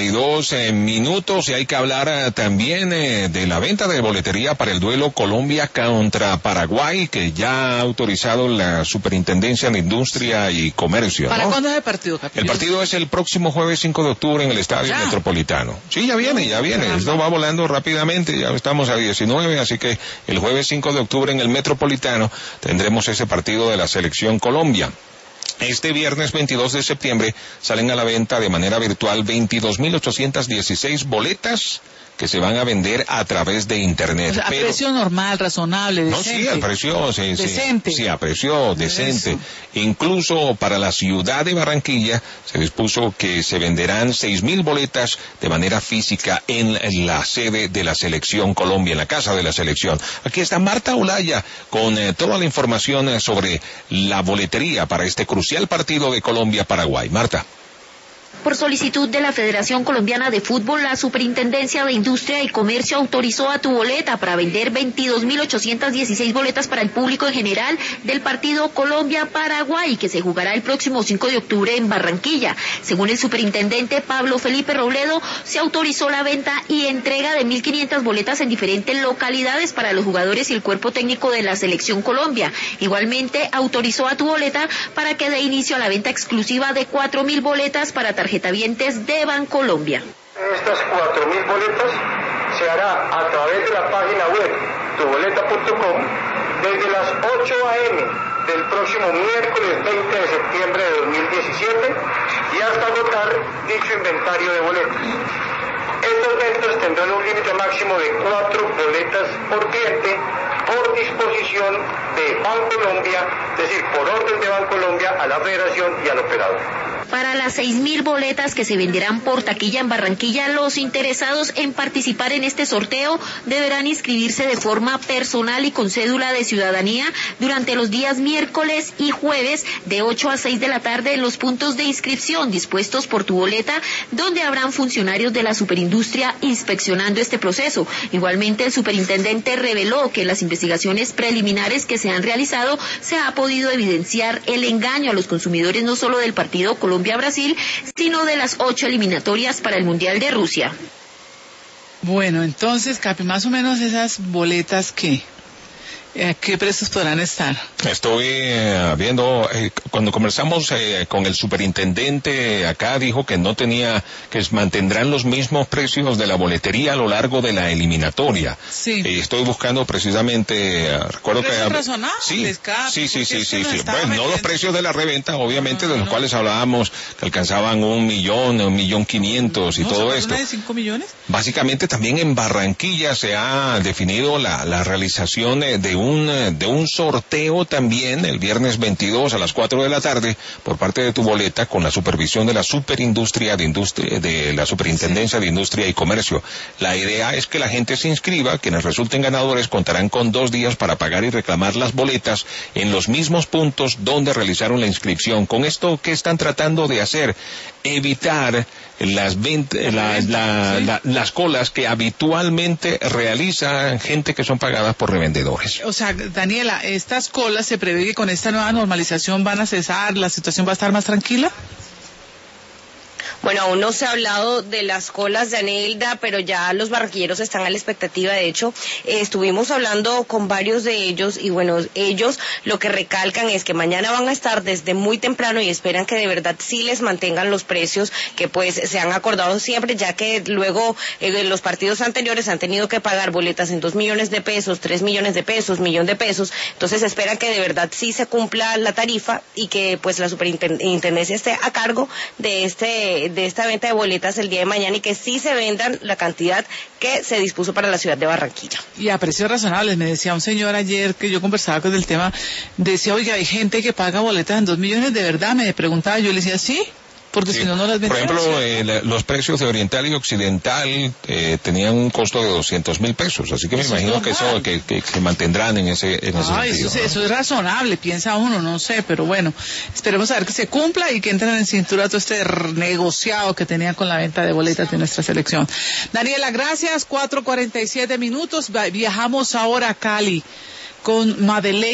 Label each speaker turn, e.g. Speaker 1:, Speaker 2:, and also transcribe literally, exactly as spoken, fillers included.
Speaker 1: y dos eh, minutos y hay que hablar eh, también eh, de la venta de boletería para el duelo Colombia contra Paraguay, que ya ha autorizado la Superintendencia de Industria y Comercio,
Speaker 2: ¿Para
Speaker 1: ¿no?
Speaker 2: cuándo es el partido, Capillo?
Speaker 1: El partido es el próximo jueves cinco de octubre en el Estadio
Speaker 2: ¿Ya?
Speaker 1: Metropolitano. Sí, ya viene, ya viene. Esto va volando rápidamente, ya estamos a diecinueve, así que el jueves cinco de octubre en el Metropolitano tendremos ese partido de la Selección Colombia. Este viernes veintidós de septiembre salen a la venta de manera virtual veintidós mil ochocientas dieciséis boletas que se van a vender a través de internet.
Speaker 2: O sea, a
Speaker 1: pero,
Speaker 2: precio normal, razonable, decente.
Speaker 1: No, sí, a precio, sí,
Speaker 2: decente.
Speaker 1: Sí, sí, a precio decente.
Speaker 2: Eso.
Speaker 1: Incluso para la ciudad de Barranquilla se dispuso que se venderán seis mil boletas de manera física en la sede de la Selección Colombia, en la casa de la Selección. Aquí está Marta Olaya con eh, toda la información eh, sobre la boletería para este crucial partido de Colombia-Paraguay. Marta.
Speaker 3: Por solicitud de la Federación Colombiana de Fútbol, la Superintendencia de Industria y Comercio autorizó a Tu Boleta para vender veintidós mil ochocientas dieciséis boletas para el público en general del partido Colombia-Paraguay, que se jugará el próximo cinco de octubre en Barranquilla. Según el superintendente Pablo Felipe Robledo, se autorizó la venta y entrega de mil quinientas boletas en diferentes localidades para los jugadores y el cuerpo técnico de la Selección Colombia. Igualmente, autorizó a Tu Boleta para que dé inicio a la venta exclusiva de cuatro mil boletas para tarjetavientes de Bancolombia.
Speaker 4: Estas cuatro mil boletas se hará a través de la página web tu boleta punto com desde las ocho a eme del próximo miércoles veinte de septiembre de dos mil diecisiete y hasta agotar dicho inventario de boletas. Estos ventas tendrán un límite máximo de cuatro boletas por cliente por disposición de Bancolombia, es decir, por orden de Bancolombia a la Federación y al operador.
Speaker 3: Para las seis mil boletas que se venderán por taquilla en Barranquilla, los interesados en participar en este sorteo deberán inscribirse de forma personal y con cédula de ciudadanía durante los días miércoles y jueves de ocho a seis de la tarde en los puntos de inscripción dispuestos por Tu Boleta, donde habrán funcionarios de la superindustria inspeccionando este proceso. Igualmente, el superintendente reveló que en las investigaciones preliminares que se han realizado se ha podido evidenciar el engaño a los consumidores no solo del partido Colombia-Brasil, sino de las ocho eliminatorias para el Mundial de Rusia.
Speaker 2: Bueno, entonces, Capi, más o menos esas boletas, ¿qué? ¿A qué precios podrán estar?
Speaker 1: Estoy eh, viendo, eh, cuando conversamos eh, con el superintendente acá, dijo que no tenía, que mantendrán los mismos precios de la boletería a lo largo de la eliminatoria.
Speaker 2: Sí.
Speaker 1: Eh, estoy buscando precisamente, eh, recuerdo que...
Speaker 2: ¿Precios razonables,
Speaker 1: Sí,
Speaker 2: Capi?
Speaker 1: sí, sí, sí, sí,
Speaker 2: no
Speaker 1: sí.
Speaker 2: estaba
Speaker 1: Bueno, no los
Speaker 2: metiendo...
Speaker 1: precios de la reventa, obviamente,
Speaker 2: no, no,
Speaker 1: de los
Speaker 2: no.
Speaker 1: cuales hablábamos, que alcanzaban un millón, un millón quinientos y
Speaker 2: ¿No,
Speaker 1: todo
Speaker 2: se
Speaker 1: esto.
Speaker 2: de cinco millones?
Speaker 1: Básicamente también en Barranquilla se ha definido la, la realización eh, de un de un sorteo también el viernes veintidós a las cuatro de la tarde por parte de Tu Boleta con la supervisión de la Superindustria de Industria de la Superintendencia de Industria y Comercio. La idea es que la gente se inscriba, quienes resulten ganadores contarán con dos días para pagar y reclamar las boletas en los mismos puntos donde realizaron la inscripción. Con esto, ¿qué están tratando de hacer? Evitar las vent la, la, la, las colas que habitualmente realizan gente que son pagadas por revendedores.
Speaker 2: O sea, Daniela, ¿estas colas se prevé que con esta nueva normalización van a cesar, la situación va a estar más tranquila?
Speaker 5: Bueno, aún no se ha hablado de las colas de Anelda, pero ya los barranquilleros están a la expectativa. De hecho, eh, estuvimos hablando con varios de ellos y bueno, ellos lo que recalcan es que mañana van a estar desde muy temprano y esperan que de verdad sí les mantengan los precios que pues se han acordado siempre, ya que luego eh, los partidos anteriores han tenido que pagar boletas en dos millones de pesos, tres millones de pesos, millón de pesos. Entonces esperan que de verdad sí se cumpla la tarifa y que pues la superintendencia esté a cargo de este de esta venta de boletas el día de mañana y que sí se vendan la cantidad que se dispuso para la ciudad de Barranquilla.
Speaker 2: Y a precios razonables, me decía un señor ayer que yo conversaba con el tema, decía, oiga, hay gente que paga boletas en dos millones, ¿de verdad? Me preguntaba, yo le decía, sí, porque
Speaker 1: Sí.
Speaker 2: si no, no las
Speaker 1: Por
Speaker 2: vendemos.
Speaker 1: ejemplo, eh, la- los precios de Oriental y Occidental eh, tenían un costo de doscientos mil pesos, así que me
Speaker 2: Eso es
Speaker 1: imagino que eso
Speaker 2: normal.
Speaker 1: que, que se mantendrán en ese, en ese
Speaker 2: Ah,
Speaker 1: sentido.
Speaker 2: eso,
Speaker 1: ¿no?
Speaker 2: es- eso es razonable, piensa uno, no sé, pero bueno, esperemos a ver que se cumpla y que entren en cintura todo este r- negociado que tenía con la venta de boletas de nuestra selección. Daniela, gracias, cuatro cuarenta y siete minutos, Va- viajamos ahora a Cali con Madeleine.